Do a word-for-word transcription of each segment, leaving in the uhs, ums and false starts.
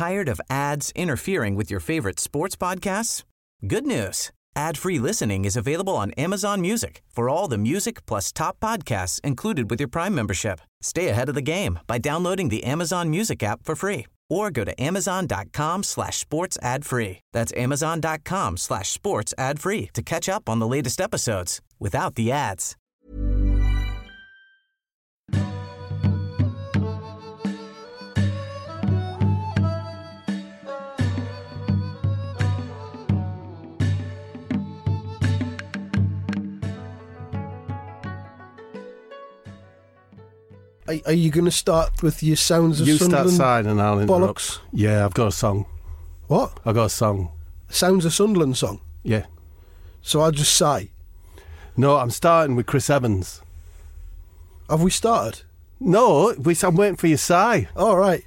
Tired of ads interfering with your favorite sports podcasts? Good news. Ad-free listening is available on Amazon Music for all the music plus top podcasts included with your Prime membership. Stay ahead of the game by downloading the Amazon Music app for free or go to amazon.com slash sports ad free. That's amazon.com slash sports ad free to catch up on the latest episodes without the ads. Are, are you going to start with your Sounds of you Sunderland? You start side and I'll interrupt. Bollocks. Yeah, I've got a song. What? I've got a song. Sounds of Sunderland song? Yeah. So I'll just sigh? No, I'm starting with Chris Evans. Have we started? No, we, I'm waiting for your sigh. All right.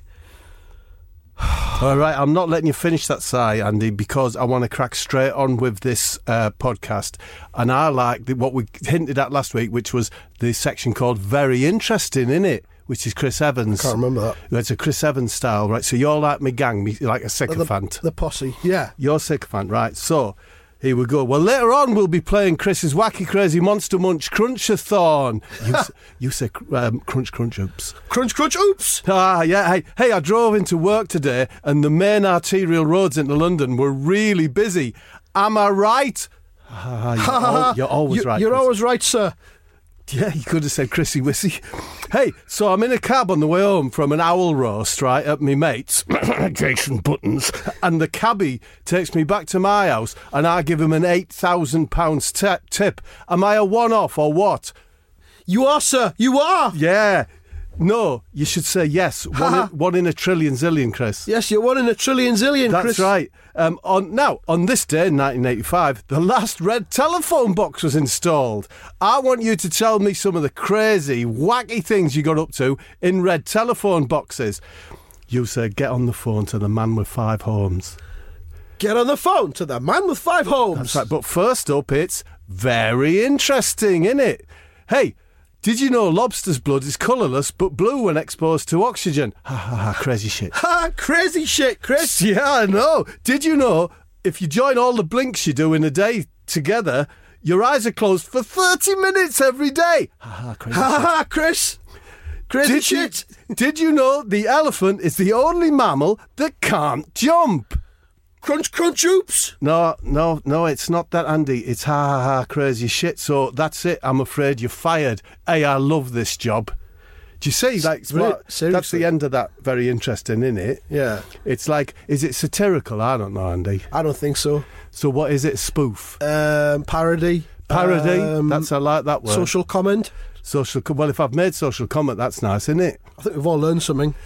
All right, I'm not letting you finish that sigh, Andy, because I want to crack straight on with this uh, podcast. And I like the, what we hinted at last week, which was the section called Very Interesting, innit? Which is Chris Evans. I can't remember that. It's a Chris Evans style, right? So you're like me gang, me, like a sycophant. The, the posse, yeah. You're sycophant, right? So here we go. Well, later on we'll be playing Chris's Wacky Crazy Monster Munch Crunch-a-thon. You, you say um, Crunch Crunch Oops. Crunch Crunch Oops! Ah, yeah. Hey, hey, I drove into work today and the main arterial roads into London were really busy. Am I right? Ah, you're, al- you're always you, right. You're Chris. always right, sir. Yeah, you could have said Chrissy Wissy. Hey, so I'm in a cab on the way home from an owl roast, right, at me mate's, Jason Buttons, and the cabbie takes me back to my house and I give him an eight thousand pounds t- tip. Am I a one-off or what? You are, sir. You are. Yeah. No, you should say yes. One in, one in a trillion zillion, Chris. Yes, you're one in a trillion zillion, That's Chris. That's right. Um, on Now, on this day in nineteen eighty-five, the last red telephone box was installed. I want you to tell me some of the crazy, wacky things you got up to in red telephone boxes. You said, get on the phone to the man with five homes. Get on the phone to the man with five homes. That's right. But first up, it's very interesting, innit? Hey, did you know lobster's blood is colourless but blue when exposed to oxygen? Ha ha ha, crazy shit. Ha, crazy shit, Chris. Yeah, I know. Did you know if you join all the blinks you do in a day together, your eyes are closed for thirty minutes every day? Ha ha, crazy Ha shit. ha, Chris. Crazy Did shit. You, did you know the elephant is the only mammal that can't jump? Crunch, crunch, oops. No, no, no, it's not that, Andy. It's ha ha ha, crazy shit. So that's it. I'm afraid you're fired. Hey, I love this job. Do you see? Like, Really? what, that's Seriously? the end of that. Very interesting, isn't it? Yeah. It's like, is it satirical? I don't know, Andy. I don't think so. So what is it? Spoof? Um, parody. Parody? Um, That's, I like that word. Social comment. Social. co- Well, if I've made social comment, that's nice, isn't it? I think we've all learned something.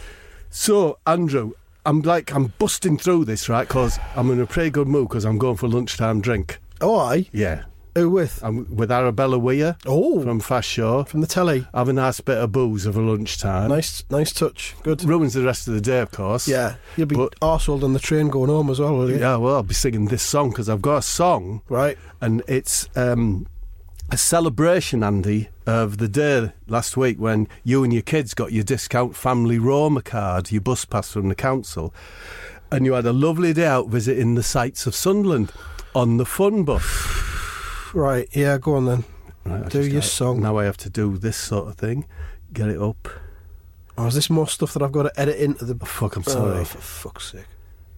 So, Andrew, I'm like, I'm busting through this, right? Because I'm in a pretty good mood because I'm going for lunchtime drink. Oh, aye. Yeah. Who with? I'm with Arabella Weir. Oh. From Fast Show. From the telly. Have a nice bit of booze over lunchtime. Nice, nice touch. Good. Ruins the rest of the day, of course. Yeah. You'll be But- arseholed on the train going home as well, will you? Yeah, well, I'll be singing this song because I've got a song. Right. And it's um, a celebration, Andy, of the day last week when you and your kids got your discount family Roma card, your bus pass from the council, and you had a lovely day out visiting the sights of Sunderland on the fun bus. Right. Yeah, go on then. Right, I Do just- your I- song. Now I have to do this sort of thing. Get it up. Oh, is this more stuff that I've got to edit into the... Oh, fuck, I'm sorry. Oh, for fuck's sake.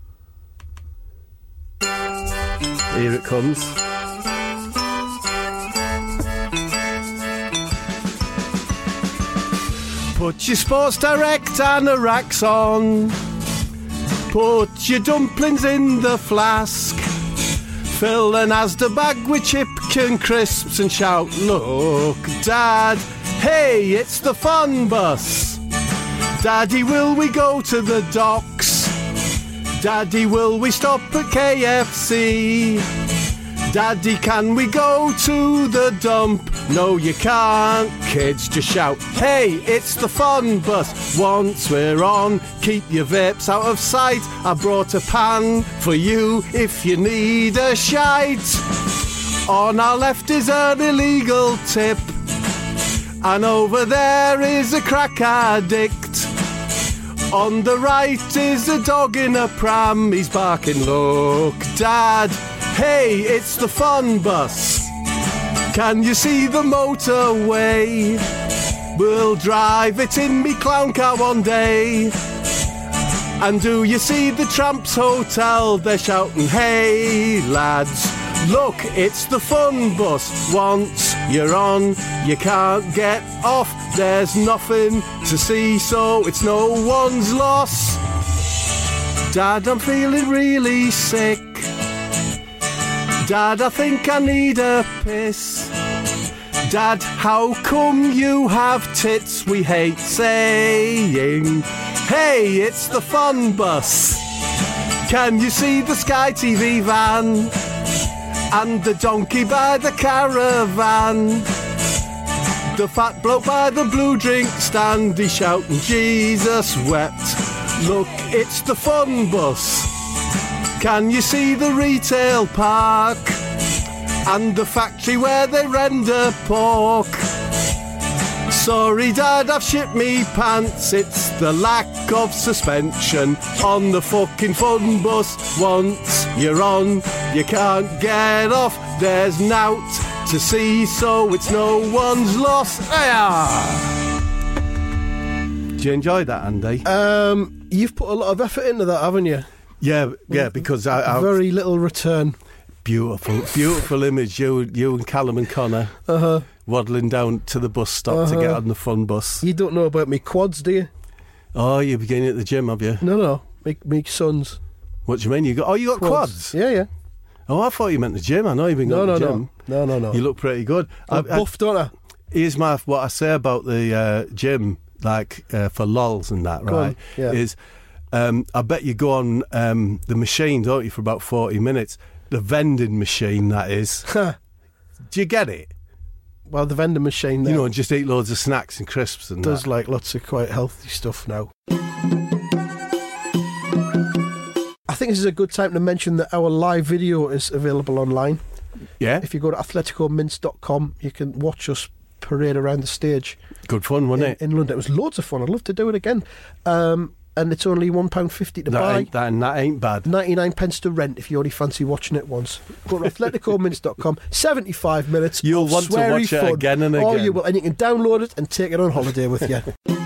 Here it comes. Put your Sports Direct anoraks on. Put your dumplings in the flask. Fill an Asda bag with chicken crisps and shout, look, Dad, hey, it's the fun bus. Daddy, will we go to the docks? Daddy, will we stop at K F C? Daddy, can we go to the dump? No, you can't. Kids, just shout, hey, it's the fun bus. Once we're on, keep your vapes out of sight. I brought a pan for you if you need a shite. On our left is an illegal tip, and over there is a crack addict. On the right is a dog in a pram. He's barking, look, Dad. Hey, it's the fun bus. Can you see the motorway? We'll drive it in me clown car one day. And do you see the Tramps Hotel? They're shouting, hey, lads. Look, it's the fun bus. Once you're on, you can't get off. There's nothing to see, so it's no one's loss. Dad, I'm feeling really sick. Dad, I think I need a piss. Dad, how come you have tits? We hate saying, hey, it's the fun bus. Can you see the Sky T V van? And the donkey by the caravan. The fat bloke by the blue drink stand, he's shouting, Jesus wept. Look, it's the fun bus. Can you see the retail park? And the factory where they render pork? Sorry, Dad, I've shit me pants. It's the lack of suspension on the fucking fun bus. Once you're on, you can't get off. There's nout to see, so it's no one's loss. Hiya! Do you enjoy that, Andy? Um, you've put a lot of effort into that, haven't you? Yeah, yeah, because I... I Very little return. Beautiful, beautiful image. You, you and Callum and Connor Uh-huh. waddling down to the bus stop Uh-huh. to get on the fun bus. You don't know about me quads, do you? Oh, you're beginning at the gym, have you? No, no. Me, me sons. What do you mean? You got? Oh, you got quads? Yeah, yeah. Oh, I thought you meant the gym. I know you've been No, going no, to the gym. no. No, no, no. You look pretty good. I'm I- I- buff, don't I? Here's my what I say about the uh, gym, like uh, for lols and that, Go on, right? yeah. Is um, I bet you go on um, the machine, don't you, for about forty minutes? The vending machine, that is. Do you get it? Well, the vending machine there You know, and just eat loads of snacks and crisps and does that. like lots of quite healthy stuff now. I think this is a good time to mention that our live video is available online. Yeah, If you go to atletico mints dot com, you can watch us parade around the stage good fun, wasn't in, it? in London. It was loads of fun. I'd love to do it again. Um, and it's only one pound fifty to That buy. ain't, that, and that ain't bad. ninety-nine pence to rent if you only fancy watching it once. Go to atletico mints dot com. seventy-five minutes. You'll of want to sweary watch it fun. again and Oh, again. you will, and you can download it and take it on holiday with you.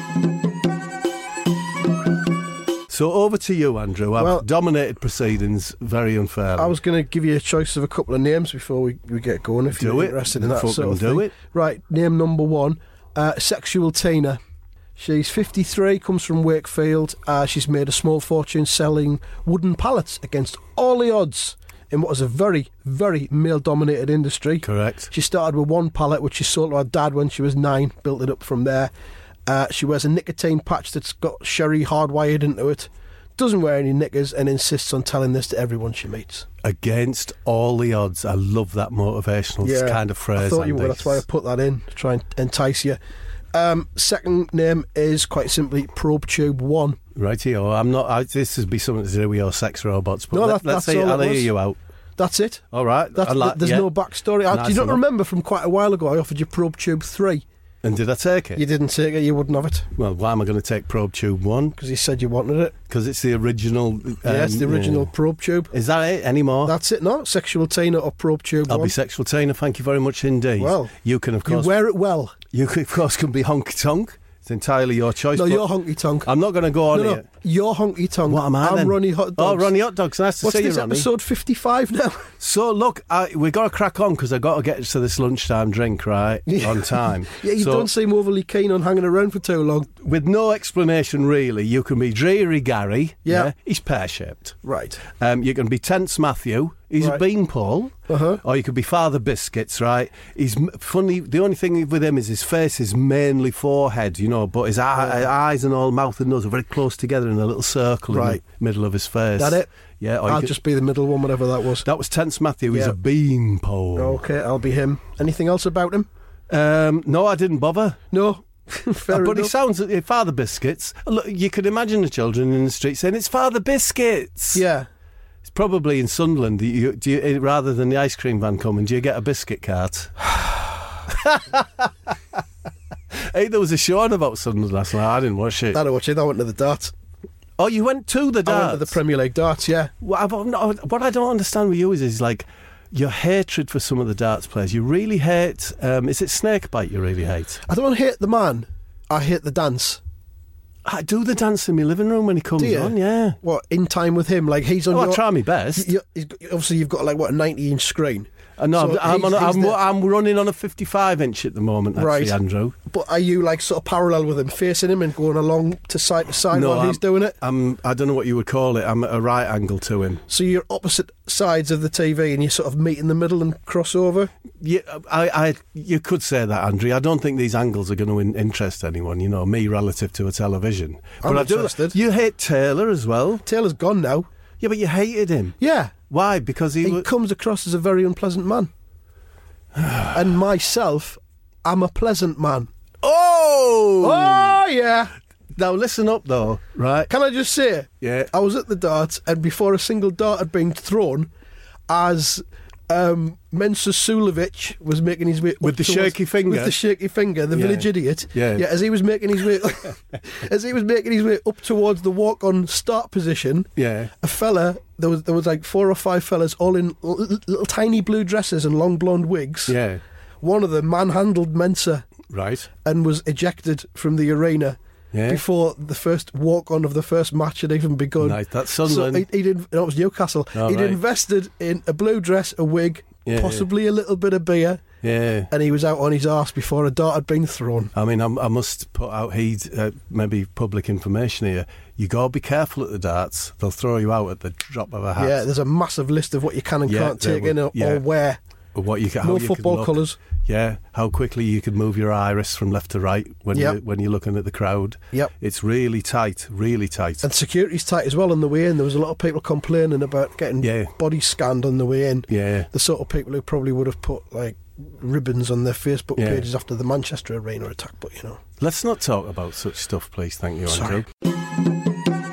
So over to you, Andrew. I've Well- dominated proceedings very unfairly. I was going to give you a choice of a couple of names before we, we get going. If Do you're it. interested in that Fucking sort of do thing. it. Right, name number one, uh, Sexual Tina. She's fifty-three, comes from Wakefield. Uh, she's made a small fortune selling wooden pallets against all the odds in what is a very, very male-dominated industry. Correct. She started with one pallet, which she sold to her dad when she was nine, built it up from there. Uh, she wears a nicotine patch that's got sherry hardwired into it, doesn't wear any knickers, and insists on telling this to everyone she meets. Against all the odds. I love that motivational kind of phrase. I thought you Andy. would. That's why I put that in to try and entice you. Um, second name is quite simply Probe Tube One. Rightio. I'm not. I, this would be something to do with your sex robots. But No, let, that- let's that's see. all I'll it hear was. you out. That's it. All right. That's, I like- there's yeah. no backstory. I, Nice do you not enough. remember from quite a while ago I offered you Probe Tube Three? And did I take it? You didn't take it. You wouldn't have it Well, why am I going to take Probe Tube One? because you said you wanted it. Because it's the original. Um, yeah, it's the original yeah. Probe Tube. Is that it? Any more? That's it. No, Sexual Tina or Probe Tube I'll One. be sexual Tina. Thank you very much indeed. Well, you can of you course. wear it well. You can, of course can be honky tonk. It's entirely your choice. No, but you're honky tonk. I'm not going to go on No, no, here. you're honky tonk. What am I I'm then? Ronnie Hot Dogs. Oh, Ronnie Hot Dogs. Nice to What's see this you, Ronnie. episode fifty-five now? So look, I, we got to crack on because I got to get to this lunchtime drink right Yeah. on time. Yeah, you so, don't seem overly keen on hanging around for too long. with no explanation really, you can be Dreary Gary. Yeah. he's pear shaped. Right. Um, you can be Tense Matthew. He's Right. a beanpole. Uh-huh. Or you could be Father Biscuits, right? He's m- funny. The only thing with him is his face is mainly forehead, you know, but his eye, eyes and all, mouth and nose are very close together in a little circle Right. in the middle of his face. That it? Yeah. Or you I'll could- just be the middle one, whatever that was. that was Tense Matthew. He's Yeah. a beanpole. Okay, I'll be him. Anything else about him? Um, no, I didn't bother. No. Fair but he enough. sounds uh, Father Biscuits. Look, you could imagine the children in the street saying, "It's Father Biscuits." Yeah. It's probably in Sunderland. Do you, do you, rather than the ice cream van coming, do you get a biscuit cart? Hey, there was a show on about Sunderland last night. I didn't watch it. I don't watch it. I went to the dart. Oh, you went to the darts? I went to the Premier League darts, yeah. Well, I've, not, what I don't understand with you is, is like your hatred for some of the darts players. You really hate, um, is it Snakebite you really hate? I don't hate the man, I hate the dance. I do the dance in my living room when he comes on, yeah. What, in time with him? Like he's on oh, your... I try my best. You, you, obviously, you've got like, what, a ninety-inch screen? Uh, no, so I'm, he's, on a, he's I'm, the, I'm running on a fifty-five inch at the moment, actually, right. Andrew. But are you like sort of parallel with him, facing him and going along to side to side no, while I'm, he's doing it? I'm, I don't know what you would call it. I'm at a right angle to him. So you're opposite sides of the T V and you sort of meet in the middle and cross over? Yeah, I, I, you could say that, Andrew. I don't think these angles are going to in, interest anyone, you know, me relative to a television. I'm but interested. I do, you hate Taylor as well? Taylor's gone now. Yeah, but you hated him. Yeah. Why? Because he... He w- comes across as a very unpleasant man. And myself, I'm a pleasant man. Oh! Oh, yeah. Now, listen up, though, right? Can I just say, Yeah. I was at the darts, and before a single dart had been thrown, as um, Mensah Sulovic was making his way up With the towards- shaky finger? with the shaky finger, the Yeah. village idiot. Yeah. yeah. As he was making his way, as he was making his way up towards the walk-on start position, Yeah. a fella there was there was like four or five fellas all in little, little tiny blue dresses and long blonde wigs. Yeah. One of them manhandled Mensah Right. and was ejected from the arena. Yeah. Before the first walk-on of the first match had even begun. Nice. That's Sunderland. So he, he'd, in- no, it was Newcastle. Oh, he'd right. invested in a blue dress, a wig, Yeah, possibly a little bit of beer, Yeah. and he was out on his arse before a dart had been thrown. I mean, I'm, I must put out heed, uh, maybe public information here. You got to be careful at the darts. They'll throw you out at the drop of a hat. Yeah, there's a massive list of what you can and Yeah, can't there take will- in or, yeah. or wear. Or what you can, how No you can football look. colours. Yeah, how quickly you can move your iris from left to right when Yep. you when you're looking at the crowd. Yep. It's really tight, really tight. And security's tight as well on the way in. There was a lot of people complaining about getting Yeah. body scanned on the way in. Yeah. The sort of people who probably would have put like ribbons on their Facebook Yeah. pages after the Manchester Arena attack, but you know. Let's not talk about such stuff, please. Thank you, Andrew. Sorry.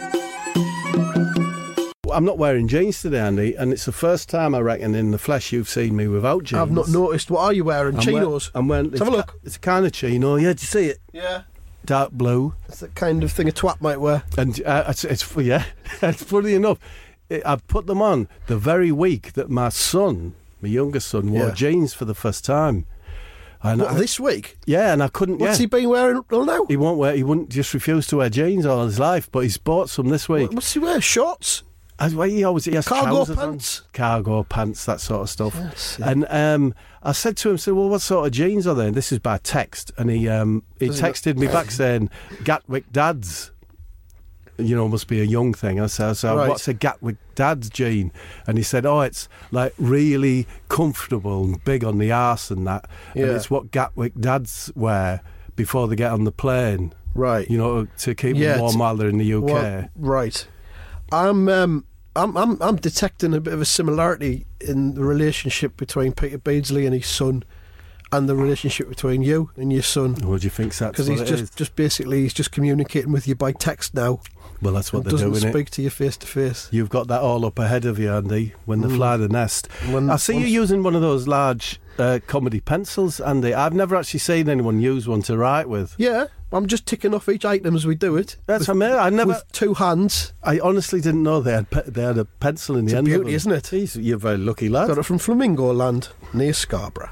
I'm not wearing jeans today, Andy, and it's the first time I reckon in the flesh you've seen me without jeans. I've not noticed. What are you wearing? I'm Chinos? Wear, I'm wearing. Let's have a look. It's a kind of chino. Yeah, do you see it? Yeah. Dark blue. It's the kind of thing a twat might wear. And uh, it's, it's yeah, it's funny enough. It, I put them on the very week that my son, my youngest son, wore Yeah. jeans for the first time. And What, I, this week? yeah, and I couldn't. What's yeah. he been wearing till now? He won't wear. He wouldn't just refuse to wear jeans all his life. But he's bought some this week. What's he wear? Shorts? I, well, he always he has Cargo trousers pants? on, cargo pants, that sort of stuff. Yes, yeah. And um, I said to him, "So, well, what sort of jeans are they?" And this is by text, and he um, he Does he not- texted me back saying, "Gatwick Dads." You know, must be a young thing. I said, so Right. what's a Gatwick Dad's jean? And he said, oh, it's like really comfortable and big on the arse and that. And Yeah. it's what Gatwick Dads wear before they get on the plane. Right. You know, to keep Yeah, them warm t- while they're in the U K. Well, right. I'm, um, I'm, I'm, I'm detecting a bit of a similarity in the relationship between Peter Beardsley and his son, and the relationship between you and your son. What do you think that's Because what he's it just, is? just basically he's just communicating with you by text now. Well, that's what and they're doesn't doing. speak It. to you face to face. You've got that all up ahead of you, Andy, when they Mm. fly the nest. When- I see you once- using one of those large uh, comedy pencils, Andy. I've never actually seen anyone use one to write with. Yeah, I'm just ticking off each item as we do it. That's with, amazing. I never. with two hands. I honestly didn't know they had pe- they had a pencil in the It's a end. beauty, of them. isn't it? Jeez, you're a very lucky lad. Got it from Flamingo Land near Scarborough.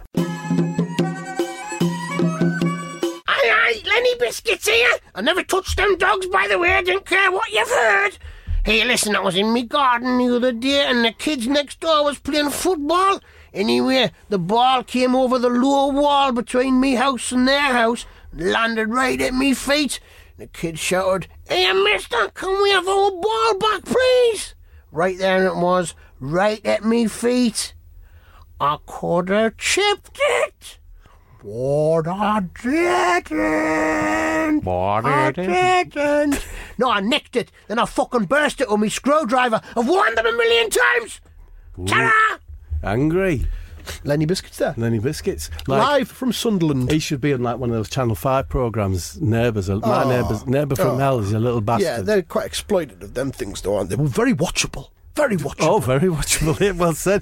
Aye, aye, Lenny Biscuits here. I never touched them dogs, by the way. I don't care what you've heard. Hey, listen, I was in me garden the other day and the kids next door was playing football. Anyway, the ball came over the low wall between me house and their house and landed right at me feet. The kid shouted, "Hey, mister, can we have our ball back, please?" Right there it was, right at me feet. I could have chipped it. But I didn't. But I didn't. No, I nicked it. Then I fucking burst it with my screwdriver. I've warned them a million times. Ta-ra! Angry. Lenny Biscuits there. Lenny Biscuits. Like, Live from Sunderland. he should be on like one of those Channel five programmes. Neighbours. My Oh. neighbours. Neighbour from Oh. hell is a little bastard. Yeah, they're quite exploited of them things, though, aren't they? Well, very watchable. Very watchable. Oh, very watchable. Well said.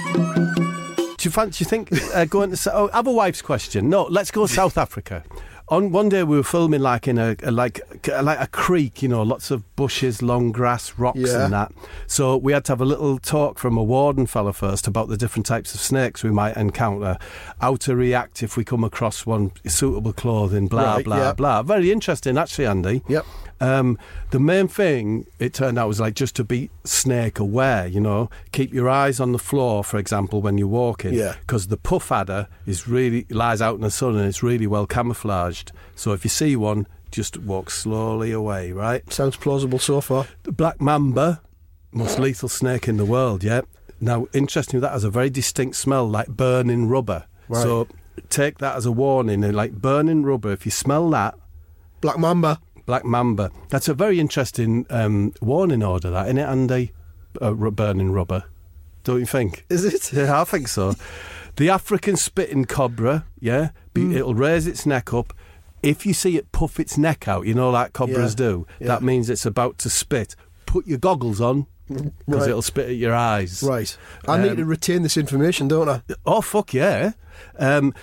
Do you fancy? You think uh, going to? Oh, I have a wife's question. No, let's go South Africa. on one day we were filming like in a, a like like a creek, you know, lots of bushes, long grass, rocks, Yeah. and that. So we had to have a little talk from a warden fella first about the different types of snakes we might encounter, how to react if we come across one, suitable clothing, blah Right, blah yeah. blah. Very interesting, actually, Andy. Yep. Um, the main thing, it turned out, was like just to be snake aware, you know. Keep your eyes on the floor, for example, when you're walking. Yeah. Because the puff adder is really, lies out in the sun and it's really well camouflaged. So if you see one, just walk slowly away, right? Sounds plausible so far. The black mamba, most lethal snake in the world, yeah. Now, interestingly, that has a very distinct smell like burning rubber. Right. So take that as a warning. And like burning rubber, if you smell that, Black Mamba. Black Mamba. That's a very interesting um, warning order, that, isn't it, Andy? Uh, r- burning rubber. Don't you think? Is it? Yeah, I think so. The African spitting cobra, yeah, be, it'll raise its neck up. If you see it puff its neck out, you know, like cobras Yeah, do, yeah. that means it's about to spit. Put your goggles on, because Right. it'll spit at your eyes. Right. I need Um, to retain this information, don't I? Oh, fuck yeah. Um,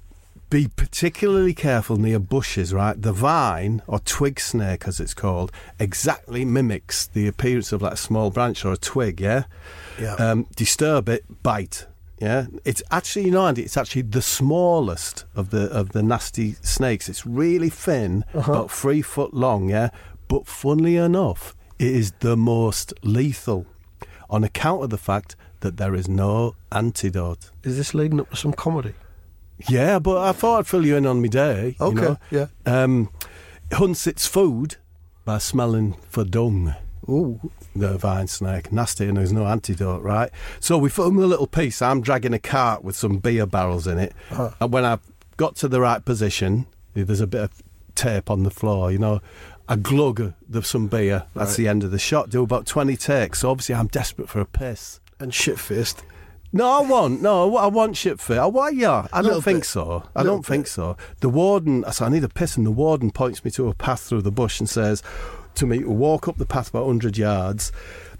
be particularly careful near bushes, right? The vine, or twig snake as it's called, exactly mimics the appearance of like a small branch or a twig, yeah? Yeah. Um, disturb it, bite, yeah? It's actually, you know, Andy, it's actually the smallest of the of the nasty snakes. It's really thin, Uh-huh. about three foot long, yeah? But funnily enough, it is the most lethal on account of the fact that there is no antidote. Is this leading up to some comedy? Yeah, but I thought I'd fill you in on my day. Okay, You know? yeah. Um, it hunts its food by smelling for dung. Ooh. The vine snake. Nasty, and there's no antidote, right? So we filmed a little piece. I'm dragging a cart with some beer barrels in it. Uh-huh. And when I got to the right position, there's a bit of tape on the floor, you know. I glug of some beer. That's Right. the end of the shot. Do about twenty takes. So obviously I'm desperate for a piss. And shit-faced. No, I want no. I want shit fit. I want yeah. I Little don't think bit. so. I Little don't think so. The warden. I said I need a piss, and the warden points me to a path through the bush and says to me to walk up the path about hundred yards.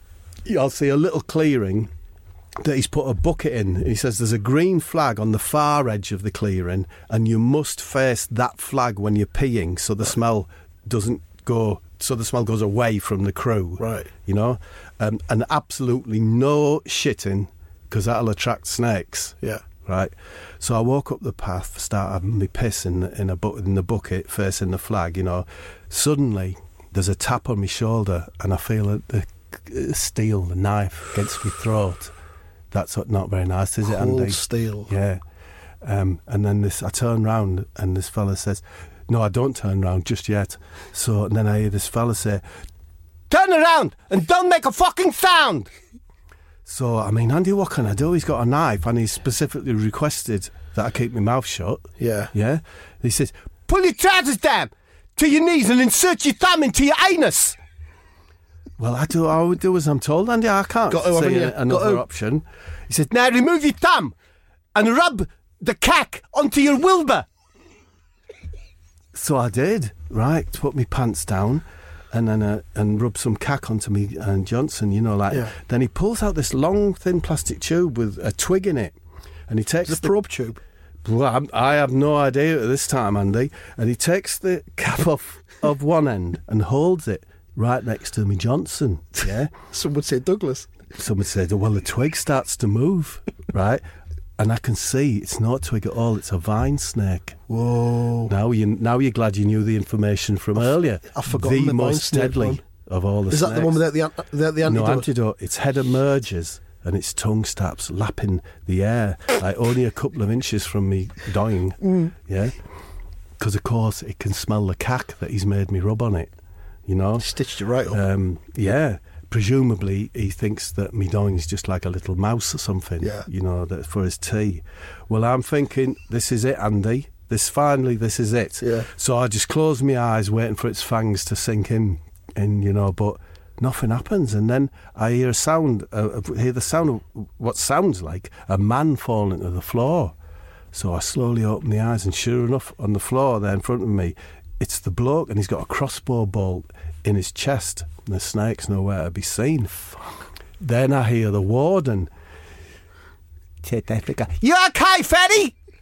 I'll see a little clearing that he's put a bucket in. He says there's a green flag on the far edge of the clearing, and you must face that flag when you're peeing, so the smell doesn't go. So the smell goes away from the crew. Right. You know, um, and absolutely no shitting, because that'll attract snakes, Yeah. right? So I walk up the path, start having me piss in, in, a bu- in the bucket, facing the flag, you know. Suddenly, there's a tap on my shoulder, and I feel a, the uh, steel, the knife, against my throat. That's not very nice, is it, Cold Andy? steel. Yeah. Um, and then this, I turn round, and this fella says, no, I don't turn round just yet. So and then I hear this fella say, turn around and don't make a fucking sound. So, I mean, Andy, what can I do? He's got a knife, and he's specifically requested that I keep my mouth shut. Yeah. Yeah? He says, pull your trousers down to your knees and insert your thumb into your anus. Well, I do. I would do as I'm told, Andy. I can't Got to, haven't see you? a- another Got to. option. He says, now remove your thumb and rub the cack onto your wilbur. So I did, right? Put my pants down and then uh, and rub some cack onto me and Johnson, you know, like. Yeah. Then he pulls out this long, thin plastic tube with a twig in it, and he takes It's a the probe tube. Well, I'm- I have no idea at this time, Andy. And he takes the cap off of one end and holds it right next to me Johnson. Yeah. Some would say Douglas. Someone said, well, the twig starts to move, right? And I can see it's not a twig at all. It's a vine snake. Whoa. Now you now you're glad you knew the information from earlier. I've forgotten the vine most snake deadly one. of all the Is that the one snakes. without the, an- without the No antidote? antidote. Its head emerges and its tongue starts lapping the air, like only a couple of inches from me dying. Mm. Yeah, because of course it can smell the cack that he's made me rub on it. You know. Stitched you right up. Um, yeah. Presumably, he thinks that me dying is just like a little mouse or something. Yeah. You know, that for his tea. Well, I'm thinking, this is it, Andy. This finally, this is it. Yeah. So I just close my eyes, waiting for its fangs to sink in, in you know, but nothing happens. And then I hear a sound, uh, hear the sound of what sounds like a man falling to the floor. So I slowly open the eyes, and sure enough, on the floor there in front of me, it's the bloke, and he's got a crossbow bolt in his chest, and the snake's nowhere to be seen. Fuck. Then I hear the warden. You okay, Freddy?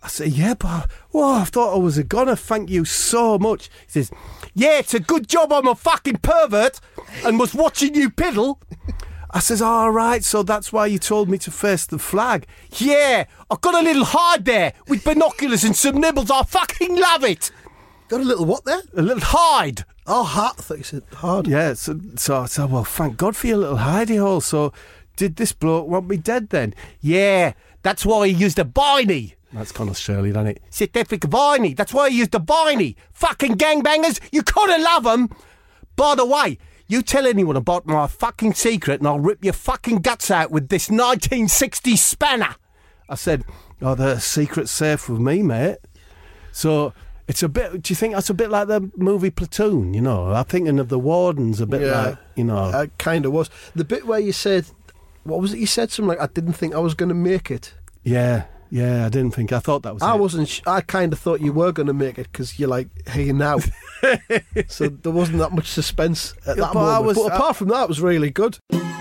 I say, yeah, but oh, I thought I was a goner. Thank you so much. He says, yeah, it's a good job I'm a fucking pervert and was watching you piddle. I says, all right, so that's why you told me to face the flag. Yeah, I've got a little hide there with binoculars and some nibbles. I fucking love it. Got a little what there? A little hide. Oh, hard. I thought you said hard. Yeah, so, so I said, well, thank God for your little hidey hole. So did this bloke want me dead then? Yeah, that's why he used a biney. That's Connor Shirley, isn't it? Scientific biney. That's why he used a biney. Fucking gangbangers, you couldn't love them. By the way, you tell anyone about my fucking secret and I'll rip your fucking guts out with this nineteen sixties spanner. I said, oh, the secret's safe with me, mate. So it's a bit, do you think that's a bit like the movie Platoon, you know? I'm thinking of the wardens a bit Yeah, like, you know. I kind of was. The bit where you said, what was it you said? Something like, I didn't think I was going to make it. Yeah, yeah, I didn't think, I thought that was I it. wasn't, sh- I kind of thought you were going to make it because you're like, hey, now. So there wasn't that much suspense at Yeah, that but I moment. was- but apart from that, it was really good.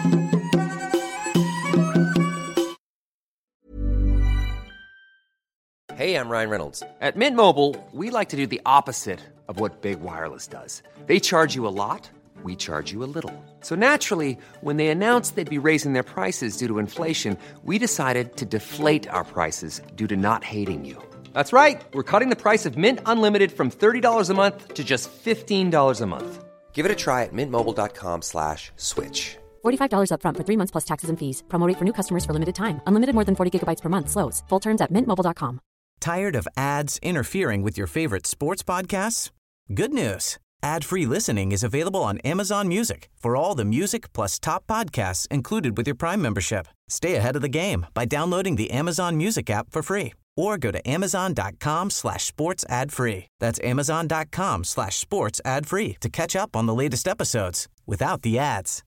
Hey, I'm Ryan Reynolds. At Mint Mobile, we like to do the opposite of what Big Wireless does. They charge you a lot, we charge you a little. So naturally, when they announced they'd be raising their prices due to inflation, we decided to deflate our prices due to not hating you. That's right. We're cutting the price of Mint Unlimited from thirty dollars a month to just fifteen dollars a month. Give it a try at mintmobile.com slash switch. forty-five dollars up front for three months plus taxes and fees. Promo rate for new customers for limited time. Unlimited more than forty gigabytes per month slows. Full terms at mint mobile dot com. Tired of ads interfering with your favorite sports podcasts? Good news. Ad-free listening is available on Amazon Music for all the music plus top podcasts included with your Prime membership. Stay ahead of the game by downloading the Amazon Music app for free or go to amazon.com slash sports ad free. That's amazon.com slash sports ad free to catch up on the latest episodes without the ads.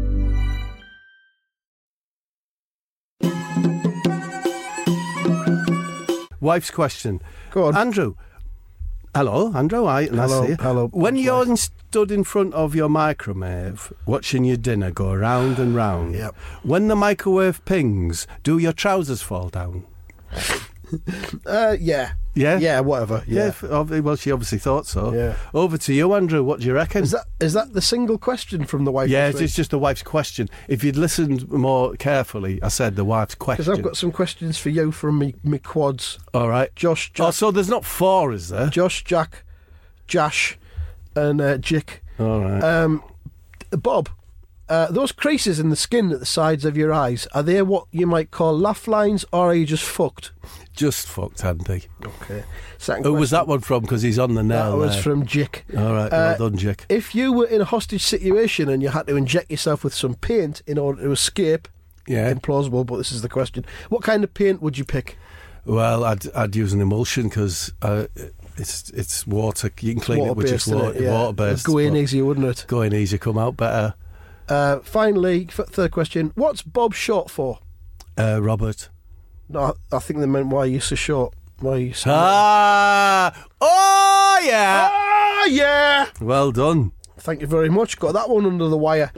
Wife's question. Go on. Andrew. Hello, Andrew. Hi, nice Hello, to see you. hello, When wife. you're stood in front of your microwave, watching your dinner go round and round, Yep. when the microwave pings, do your trousers fall down? Uh, yeah. Yeah? Yeah, whatever. Yeah. f- ob- well, she obviously thought so. Yeah. Over to you, Andrew. What do you reckon? Is that is that the single question from the wife? yeah, it's it's just the wife's question. If you'd listened more carefully, I said the wife's Because question. I've got some questions for you from me, me quads. All right. Josh, Oh, Jack, so there's not four, is there? Josh, Jack, Jash, and uh, Jick. All right. Um, Bob, uh, those creases in the skin at the sides of your eyes, are they what you might call laugh lines, or are you just fucked? Just fucked, Andy. Okay. Second Who was question. that one from? Because he's on the nail That was there. from Jick. All right, Uh, well done, Jick. If you were in a hostage situation and you had to inject yourself with some paint in order to escape, Yeah. implausible, but this is the question. What kind of paint would you pick? Well, I'd I'd use an emulsion because uh, it's it's water. You can clean it with just Water-based, water, innit? Yeah. water based. It'd go in easier, wouldn't it? Go in easier, come out better. Uh, finally, f- third question. What's Bob short for? Uh, Robert. No, I I think they meant why are you so short? Why are you so Ah! Oh yeah! Ah, yeah! Well done. Thank you very much. Got that one under the wire.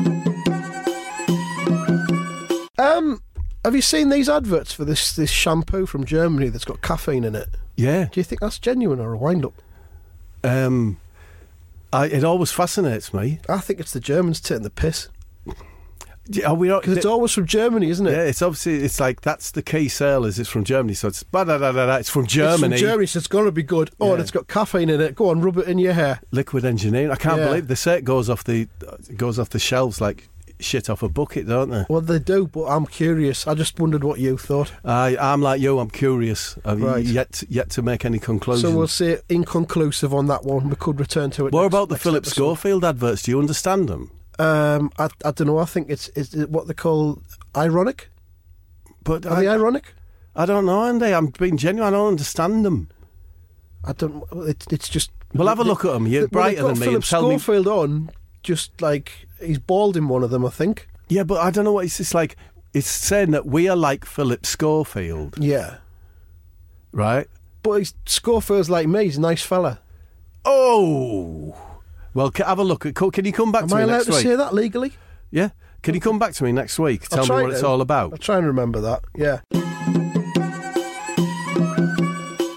Um, have you seen these adverts for this this shampoo from Germany that's got caffeine in it? Yeah. Do you think that's genuine or a wind-up? Um, I, it always fascinates me. I think it's the Germans taking the piss. Are we not? Because it's always from Germany, isn't it? Yeah, it's obviously it's like that's the key sale is it's from Germany, so it's ba-da-da-da-da, it's from It's Germany. from Germany, so it's got to be good. Oh, and Yeah. it's got caffeine in it. Go on, rub it in your hair. Liquid engineering. I can't Yeah. believe they say it goes off the it goes off the shelves like shit off a bucket, don't they? Well, they do, but I'm curious. I just wondered what you thought. I I'm like you. I'm curious. I've Right. yet yet to make any conclusions. So we'll say inconclusive on that one. We could return to it. what next- about the next Philip episode. Schofield adverts? Do you understand them? Um, I, I don't know. I think it's is it what they call ironic. But Are they I, ironic? I don't know, Andy. I'm being genuine. I don't understand them. I don't. It's it's just. Well, have a look at them. You're Well, brighter they've got than me. Philip And tell me. Schofield on, just like he's bald in one of them. I think. Yeah, but I don't know what it's just like. It's saying that we are like Philip Schofield, Yeah, right? but he's Schofield's like me. He's a nice fella. Oh. Well, ca- have a look. at. Can you come back Am to I me allowed next to week? say that legally? Yeah. Can you come back to me next week? I'll Tell me try what it's to. all I'll about. try and remember that. Yeah.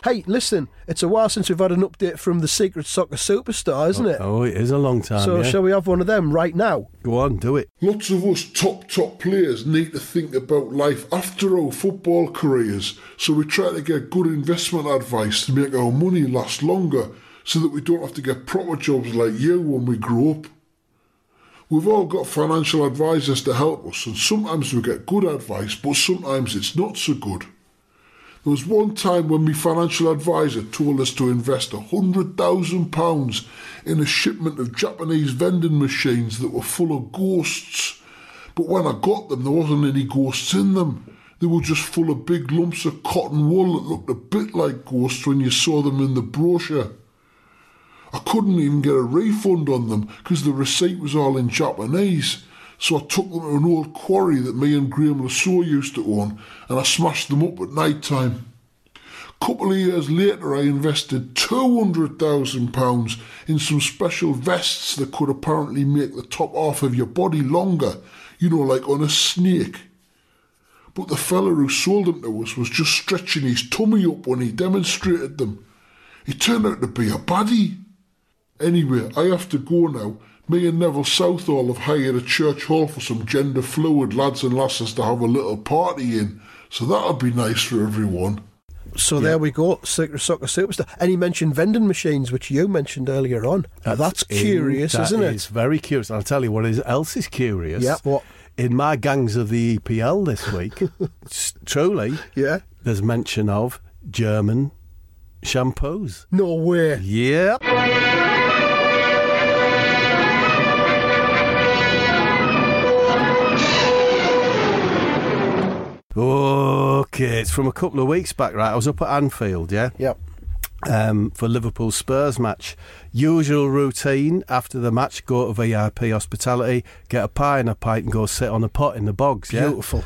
Hey, listen, it's a while since we've had an update from the Secret Soccer Superstar, isn't it? Oh, it is a long time, So yeah. shall we have one of them right now? Go on, do it. Lots of us top, top players need to think about life after our football careers, so we try to get good investment advice to make our money last longer, so that we don't have to get proper jobs like you when we grow up. We've all got financial advisors to help us, and sometimes we get good advice, but sometimes it's not so good. There was one time when my financial advisor told us to invest one hundred thousand pounds in a shipment of Japanese vending machines that were full of ghosts. But when I got them, there wasn't any ghosts in them. They were just full of big lumps of cotton wool that looked a bit like ghosts when you saw them in the brochure. I couldn't even get a refund on them because the receipt was all in Japanese. So I took them to an old quarry that me and Graham Lasso used to own, and I smashed them up at night time. A couple of years later, I invested two hundred thousand pounds in some special vests that could apparently make the top half of your body longer, you know, like on a snake. But the fella who sold them to us was just stretching his tummy up when he demonstrated them. He turned out to be a baddie. Anyway, I have to go now. Me and Neville Southall have hired a church hall for some gender fluid lads and lasses to have a little party in, so that'll be nice for everyone. So Yeah. there we go, Secret Soccer Superstar. And he mentioned vending machines, which you mentioned earlier on. Now, that's in- curious, that isn't it? It's very curious. I'll tell you what is, else is curious. Yeah, what? In my gangs of the E P L this week, s- truly, Yeah. there's mention of German shampoos. No way. Yep. Okay, it's from a couple of weeks back, right? I was up at Anfield, yeah? Yep. Um, for Liverpool Spurs match. Usual routine after the match, go to V I P hospitality, get a pie and a pint and go sit on a pot in the bogs, yeah? Beautiful.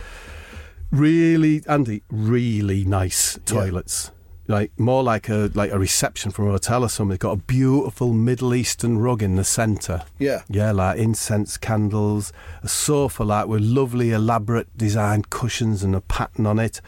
Really, Andy, really nice toilets. Like more like a like a reception from a hotel or something. They've got a beautiful Middle Eastern rug in the centre. Yeah. Yeah, like incense candles, a sofa like with lovely elaborate designed cushions and a pattern on it.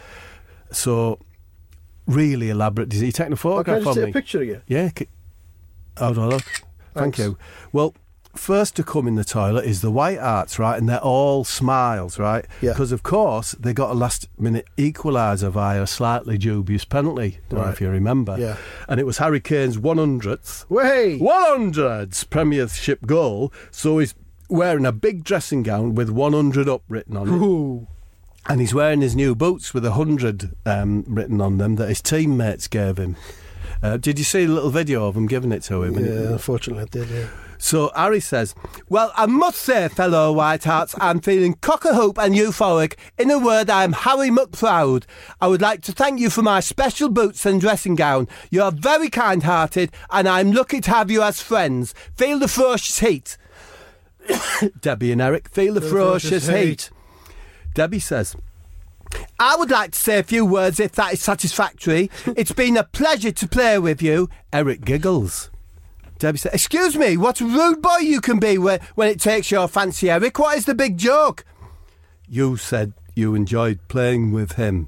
So really elaborate design. You taking a Oh, can I photograph just of take me? a picture of you? Yeah. c- Hold on, look. Thank Thanks. you. Well, first to come in the toilet is the White Arts, right? And they're all smiles, right? Yeah. Because, of course, they got a last-minute equaliser via a slightly dubious penalty. Don't know Right. if you remember. Yeah. And it was Harry Kane's one hundredth. Way! one hundredth Premiership goal. So he's wearing a big dressing gown with one hundred up written on it. Ooh. And he's wearing his new boots with one hundred um, written on them that his teammates gave him. Uh, did you see a little video of him giving it to him? And it- Yeah, unfortunately I did, yeah. So Harry says, well, I must say, fellow White Harts, I'm feeling cock-a-hoop and euphoric. In a word, I'm Harry McProud. I would like to thank you for my special boots and dressing gown. You're very kind-hearted and I'm lucky to have you as friends. Feel the ferocious heat. Debbie and Eric, feel the ferocious heat. Debbie says, I would like to say a few words if that is satisfactory. It's been a pleasure to play with you. Eric giggles. Debbie said, excuse me, what a rude boy you can be when, when it takes your fancy, Eric. What is the big joke? You said you enjoyed playing with him.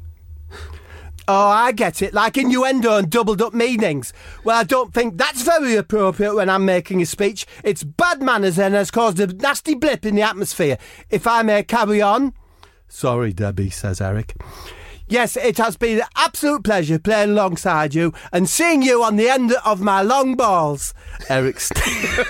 Oh, I get it, like innuendo and doubled up meanings. Well, I don't think that's very appropriate when I'm making a speech. It's bad manners and has caused a nasty blip in the atmosphere. If I may carry on. Sorry, Debbie, says Eric. Yes, it has been an absolute pleasure playing alongside you and seeing you on the end of my long balls. Eric, sn-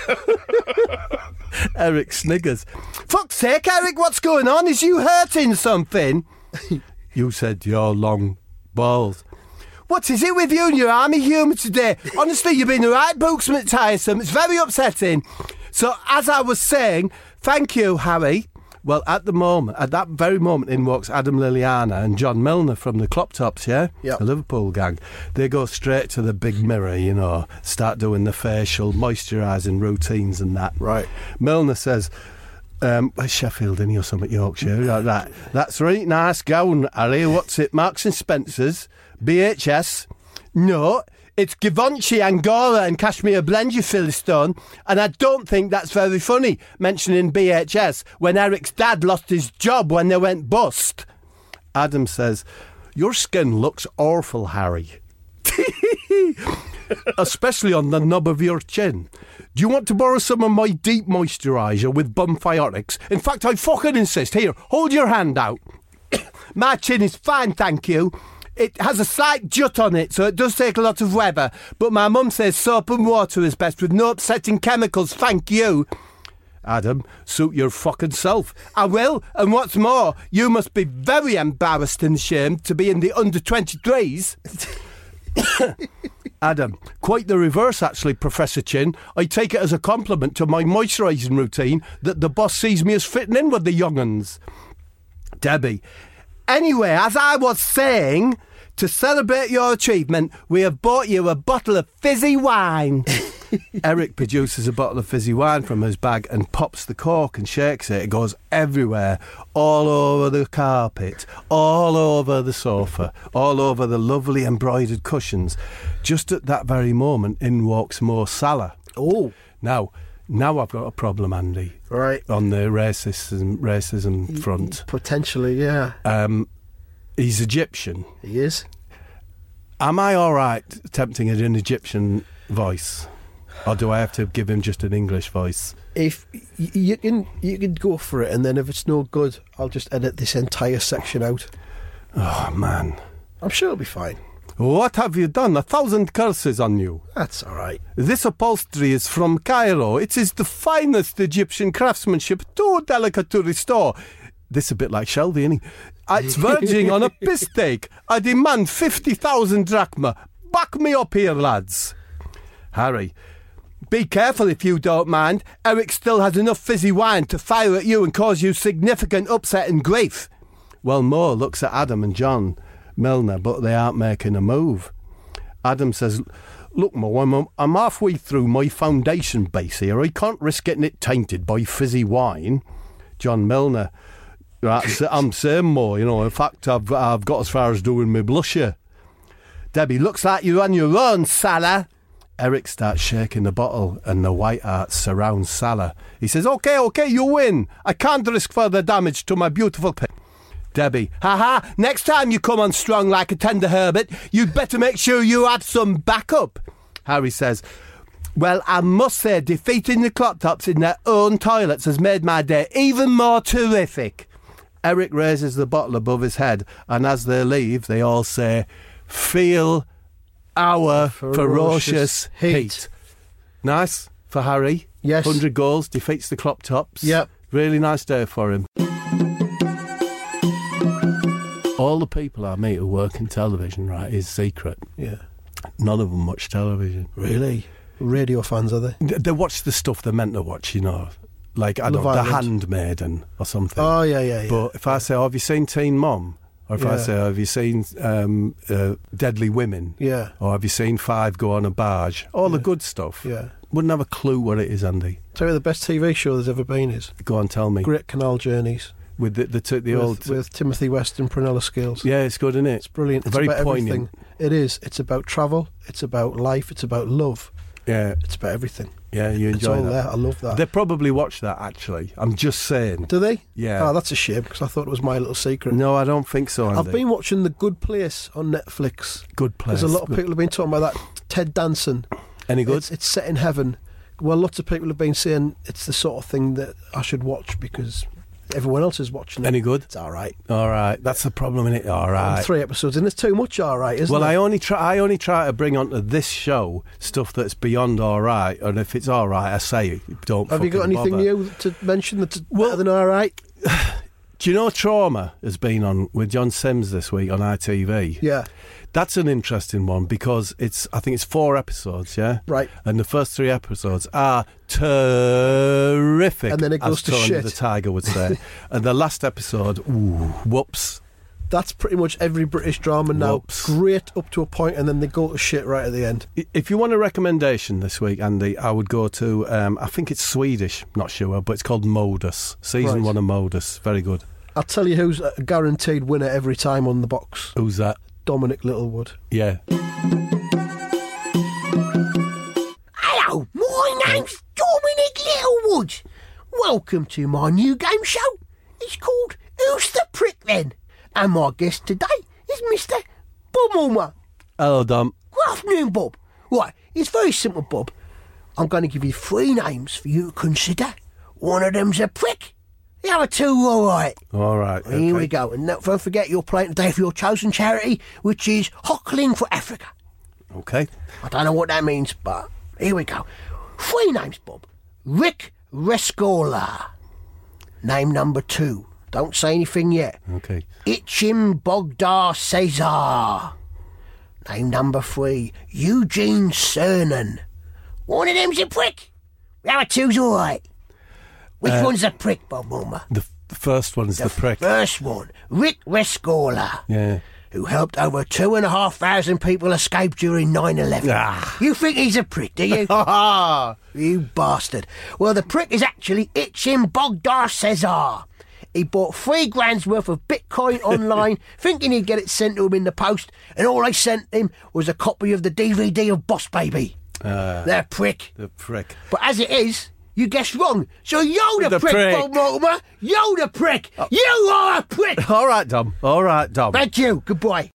Eric sniggers. Fuck's sake, Eric, what's going on? Is you hurting something? You said your long balls. What is it with you and your army humour today? Honestly, you've been a right booksman at tiresome. It's very upsetting. So, as I was saying, thank you, Harry. Well, at the moment, at that very moment, in walks Adam Liliana and John Milner from the Clop Tops, yeah? Yep. The Liverpool gang. They go straight to the big mirror, you know, start doing the facial, moisturising routines and that. Right. Milner says, um, where's Sheffield, in or something, Yorkshire? Like that. That's right, nice gown, Harry. What's it, Marks and Spencer's? B H S? No. It's Givenchy, Angora and Cashmere Blend, you Philistine. And I don't think that's very funny, mentioning B H S when Eric's dad lost his job when they went bust. Adam says, your skin looks awful, Harry. Especially on the knob of your chin. Do you want to borrow some of my deep moisturiser with Bumfiotics? In fact, I fucking insist. Here, hold your hand out. My chin is fine, thank you. It has a slight jut on it, so it does take a lot of weather. But my mum says soap and water is best with no upsetting chemicals, thank you. Adam, suit your fucking self. I will, and what's more, you must be very embarrassed and ashamed to be in the under twenty-threes. Adam, quite the reverse actually, Professor Chin. I take it as a compliment to my moisturising routine that the boss sees me as fitting in with the young uns. Debbie, anyway, as I was saying, to celebrate your achievement, we have bought you a bottle of fizzy wine. Eric produces a bottle of fizzy wine from his bag and pops the cork and shakes it. It goes everywhere, all over the carpet, all over the sofa, all over the lovely embroidered cushions. Just at that very moment, in walks Mo Salah. Oh. Now, now I've got a problem, Andy. Right. On the racism, racism front. Potentially, yeah. Um, he's Egyptian. He is. Am I all right attempting an Egyptian voice? Or do I have to give him just an English voice? If y- you can, you can go for it, and then if it's no good, I'll just edit this entire section out. Oh, man. I'm sure it'll be fine. What have you done? A thousand curses on you. That's all right. This upholstery is from Cairo. It is the finest Egyptian craftsmanship, too delicate to restore. This a bit like Shelby, isn't he? It's verging on a piss take. I demand fifty thousand drachma. Back me up here, lads. Harry, be careful if you don't mind. Eric still has enough fizzy wine to fire at you and cause you significant upset and grief. Well, Mo looks at Adam and John Milner, but they aren't making a move. Adam says, look, Mo, I'm, I'm halfway through my foundation base here. I can't risk getting it tainted by fizzy wine. John Milner, I'm saying, Mo, you know, in fact, I've, I've got as far as doing my blusher. Debbie, looks like you're on your own, Salah. Eric starts shaking the bottle and the white art surrounds Salah. He says, OK, OK, you win. I can't risk further damage to my beautiful pet. Debbie, haha, next time you come on strong like a tender Herbert, you'd better make sure you add some backup. Harry says, well, I must say, defeating the Clot Tops in their own toilets has made my day even more terrific. Eric raises the bottle above his head, and as they leave, they all say, feel our ferocious, ferocious heat. heat. Nice for Harry. Yes. one hundred goals, defeats the Clop Tops. Yep. Really nice day for him. All the people I meet who work in television, right, is secret. Yeah. None of them watch television. Really? Radio fans, are they? They, they watch the stuff they're meant to watch, you know. Like, I don't know, The Handmaiden or something. Oh, yeah, yeah, yeah. But if I say, oh, have you seen Teen Mom? Or if yeah. I say, oh, have you seen um, uh, Deadly Women? Yeah. Or have you seen Five Go on a Barge? All yeah. the good stuff. Yeah. Wouldn't have a clue what it is, Andy. Tell you the best T V show there's ever been is? Go on, tell me. Great Canal Journeys. With the the, t- the with, old... With Timothy West and Prunella Scales. Yeah, it's good, isn't it? It's brilliant. It's very about poignant. Everything. It is. It's about travel. It's about life. It's about love. Yeah. It's about everything. Yeah, you enjoy it's all that. There. I love that. They probably watch that, actually. I'm just saying. Do they? Yeah. Oh, that's a shame, because I thought it was my little secret. No, I don't think so, Andy. I've been watching The Good Place on Netflix. Good Place. There's a lot of people have been talking about that. Ted Danson. Any good? It's, it's set in heaven. Well, lots of people have been saying it's the sort of thing that I should watch because everyone else is watching it. Any good? It's all right. All right. That's the problem, isn't it? All right. Three episodes, and it's too much all right, isn't well, it? Well, I only try I only try to bring onto this show stuff that's beyond all right, and if it's all right, I say don't Have you got anything bother. new to mention that's well, better than all right? Do you know Trauma has been on with John Sims this week on I T V? Yeah. That's an interesting one because it's I think it's four episodes, yeah? Right. And the first three episodes are terrific. And then it goes as to Tony shit. the Tiger would say. And the last episode, ooh, whoops. That's pretty much every British drama now. Whoops. Great up to a point, and then they go to shit right at the end. If you want a recommendation this week, Andy, I would go to, um, I think it's Swedish, not sure, but it's called Modus. Season right. one of Modus. Very good. I'll tell you who's a guaranteed winner every time on the box. Who's that? Dominic Littlewood. Yeah. Hello, my name's Dominic Littlewood. Welcome to my new game show. It's called Who's the Prick Then? And my guest today is Mister Bummelmer. Hello, Dom. afternoon, Bob. Right, it's very simple, Bob. I'm going to give you three names for you to consider. One of them's a prick. The other two are all right. All right. Here okay. we go. And don't forget you're playing today for your chosen charity, which is Hockling for Africa. Okay. I don't know what that means, but here we go. Three names, Bob. Rick Rescola. Name number two. Don't say anything yet. Okay. Ichim Bogdar Cesar. Name number three. Eugene Cernan. One of them's a prick. The other two's all right. Which Uh, one's a prick, Bob Woolmer? The, f- the first one's the, the prick. First one. Rick Rescola. Yeah. Who helped over two and a half thousand people escape during nine eleven. Ah. You think he's a prick, do you? You bastard. Well, the prick is actually Ichim Bogdar Cesar. He bought three grand's worth of Bitcoin online, thinking he'd get it sent to him in the post, and all they sent him was a copy of the D V D of Boss Baby. Uh, They're prick. the prick. But as it is, you guessed wrong. So you're the, The prick, prick. Bob Mortimer. You're the prick. You are a prick. All right, Dom. All right, Dom. Thank you. Goodbye.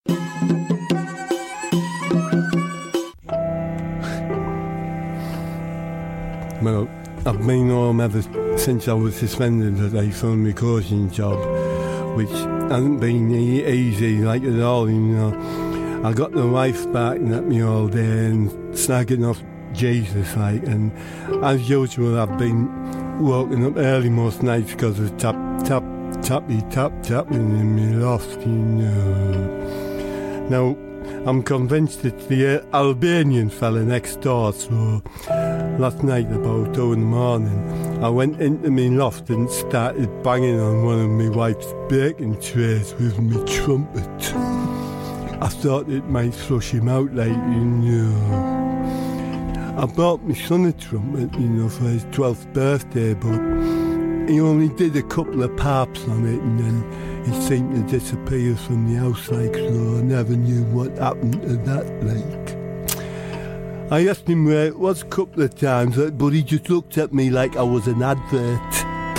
Well, I've been home ever since I was suspended today from my coaching job, which hasn't been e- easy, like at all, you know. I got the wife barking at me all day and snagging off Jesus, like, and as usual, I've been woken up early most nights because of tap, tap, tappy, tap, tapping in my loft, you know. Now, I'm convinced it's the Albanian fella next door, so last night about two in the morning I went into my loft and started banging on one of my wife's baking trays with my trumpet. I thought it might flush him out, like, you know. I bought my son a trumpet, you know, for his twelfth birthday, but he only did a couple of pops on it and then he seemed to disappear from the house, like, so I never knew what happened to that, like. I asked him where it was a couple of times, but he just looked at me like I was an advert.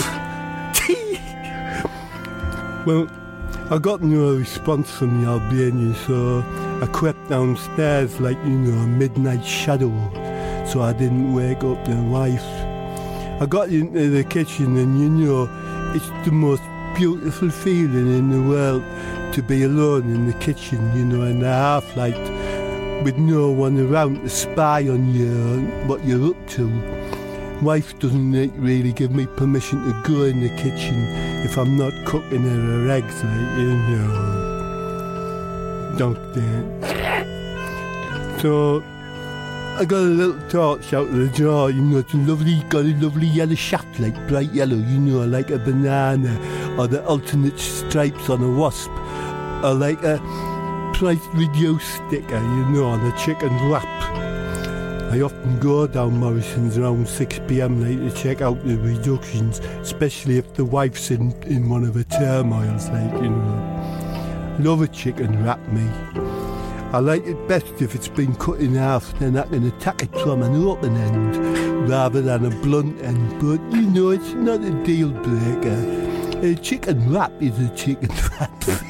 Well, I got no response from the Albanian, so I crept downstairs like, you know, a midnight shadow, so I didn't wake up the wife. I got into the kitchen and, you know, it's the most beautiful feeling in the world to be alone in the kitchen, you know, in the half-light, with no one around to spy on you and what you're up to. Wife doesn't really give me permission to go in the kitchen if I'm not cooking her, her eggs, like, you know. Don't they? So I got a little torch out of the jar, you know, it's a lovely, got a lovely yellow shaft, like bright yellow, you know, like a banana, or the alternate stripes on a wasp, or like a price reduced sticker, you know, on a chicken wrap. I often go down Morrison's around six p.m. like to check out the reductions, especially if the wife's in, in one of her turmoils, like, you know. Love a chicken wrap, me. I like it best if it's been cut in half, then I can attack it from an open end rather than a blunt end, but, you know, it's not a deal breaker. A chicken wrap is a chicken wrap.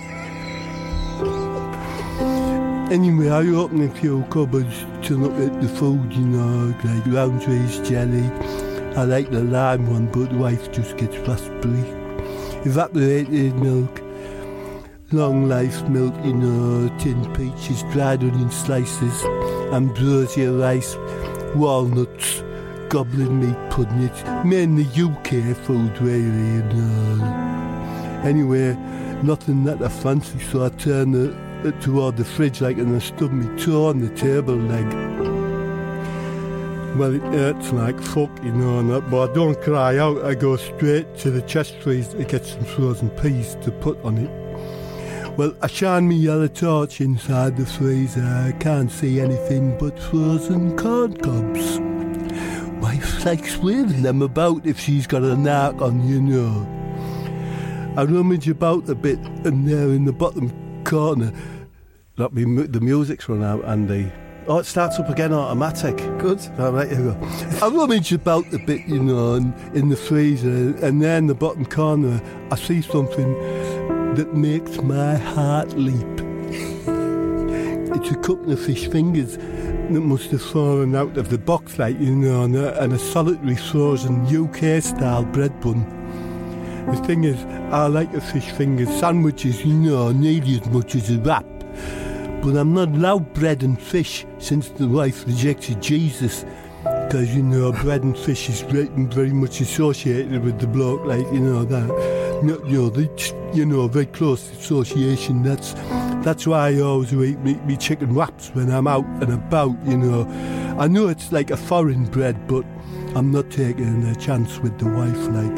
Anyway, I open a few cupboards to look at the food, you know, like Roundtree's jelly. I like the lime one, but the wife just gets raspberry. Evaporated milk, long life milk, you know, tinned peaches, dried onion slices, ambrosia rice, walnuts, goblin meat pudding. It's mainly U K food, really, you know. Anyway, nothing that I fancy, so I turn the toward the fridge, like, and I stubbed my toe on the table leg. Well, it hurts like fuck, you know, and that, but I don't cry out. I go straight to the chest freezer to get some frozen peas to put on it. Well, I shine my yellow torch inside the freezer. I can't see anything but frozen corn cobs. Wife likes waving them about if she's got a knock on, you know. I rummage about a bit, and there in the bottom corner, that be the music's run out, Andy. Oh, it starts up again automatic. Good. All right, here we go. I rummage about a bit, you know, in, in the freezer, and there in the bottom corner, I see something that makes my heart leap. it's a couple of fish fingers that must have fallen out of the box, like, you know, and a, and a solitary frozen U K-style bread bun. The thing is, I like a fish finger sandwiches, you know, nearly as much as a wrap. But I'm not allowed bread and fish since the wife rejected Jesus. Because, you know, bread and fish is very, very much associated with the bloke, like, you know, that, you know, the, you know, very close association. That's that's why I always eat me, me chicken wraps when I'm out and about, you know. I know it's like a foreign bread, but I'm not taking a chance with the wife, like,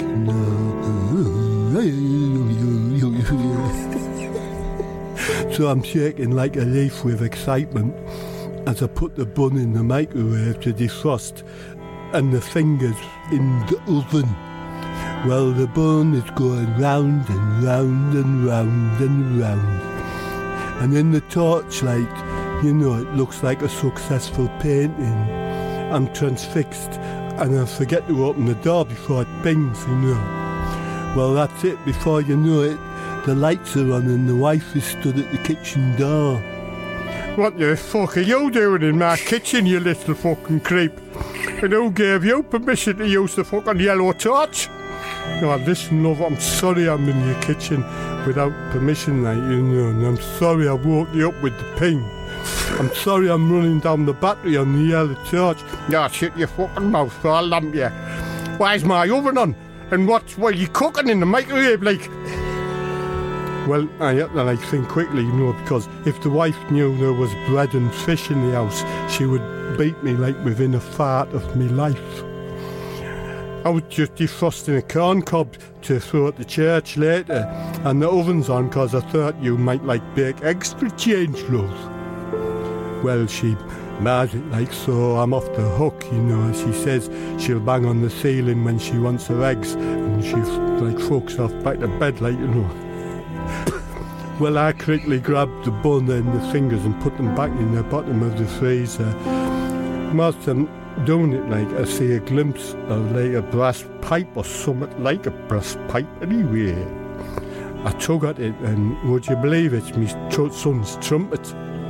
no. So I'm shaking like a leaf with excitement as I put the bun in the microwave to defrost and the fingers in the oven. Well, the bun is going round and round and round and round. And in the torchlight, you know, it looks like a successful painting. I'm transfixed and I forget to open the door before it bings, you know. Well, that's it. Before you know it, the lights are on and the wife is stood at the kitchen door. What the fuck are you doing in my kitchen, you little fucking creep? And who gave you permission to use the fucking yellow torch? No, listen, love, I'm sorry I'm in your kitchen without permission, like, you know, and I'm sorry I woke you up with the ping. I'm sorry I'm running down the battery on the yellow torch. Yeah, shut your fucking mouth or I'll lamp you. Why's my oven on? And what, what are you cooking in the microwave, like? Well, I had to, like, think quickly, you know, because if the wife knew there was bread and fish in the house, she would beat me, like, within a fart of me life. I was just defrosting a corn cob to throw at the church later, and the oven's on because I thought you might, like, bake eggs for change, love. Well, she mad it, like, so I'm off the hook, you know. She says she'll bang on the ceiling when she wants her eggs, and she, like, fucks off back to bed, like, you know. Well, I quickly grabbed the bun and the fingers and put them back in the bottom of the freezer. Whilst I'm doing it, like, I see a glimpse of, like, a brass pipe or something like a brass pipe anyway. I tug at it and, would you believe it's my tr- son's trumpet.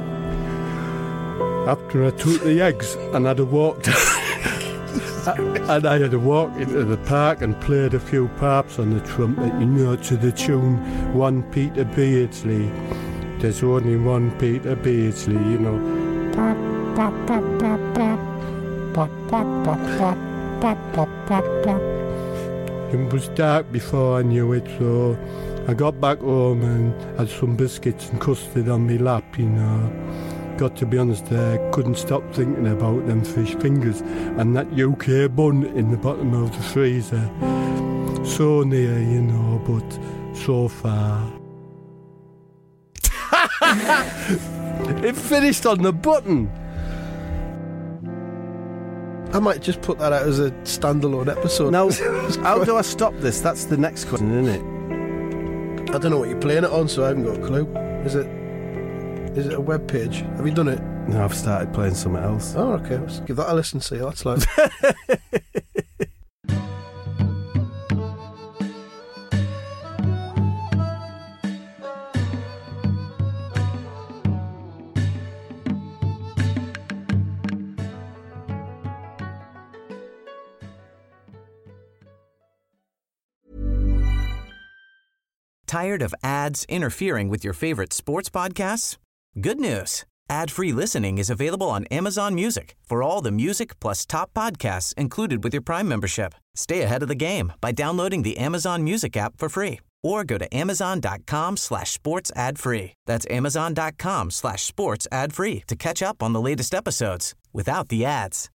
After I took the eggs and I'd have walked and I had to walk into the park and played a few parts on the trumpet, you know, to the tune One Peter Beardsley. There's only one Peter Beardsley, you know. Pop, pop, pop, pop, pop. Pop, pop, pop, pop, pop, pop, pop, pop. It was dark before I knew it, so I got back home and had some biscuits and custard on my lap, you know. Got to be honest, I couldn't stop thinking about them fish fingers and that U K bun in the bottom of the freezer. So near, you know, but so far. It finished on the button. I might just put that out as a standalone episode. Now, how do I stop this? That's the next question, isn't it? I don't know what you're playing it on, so I haven't got a clue. Is it... Is it a web page? Have you done it? No, I've started playing something else. Oh, okay. Let's give that a listen, see how that's like. Tired of ads interfering with your favorite sports podcasts? Good news. Ad-free listening is available on Amazon Music for all the music plus top podcasts included with your Prime membership. Stay ahead of the game by downloading the Amazon Music app for free or go to amazon.com slash sports ad free. That's amazon.com slash sports ad free to catch up on the latest episodes without the ads.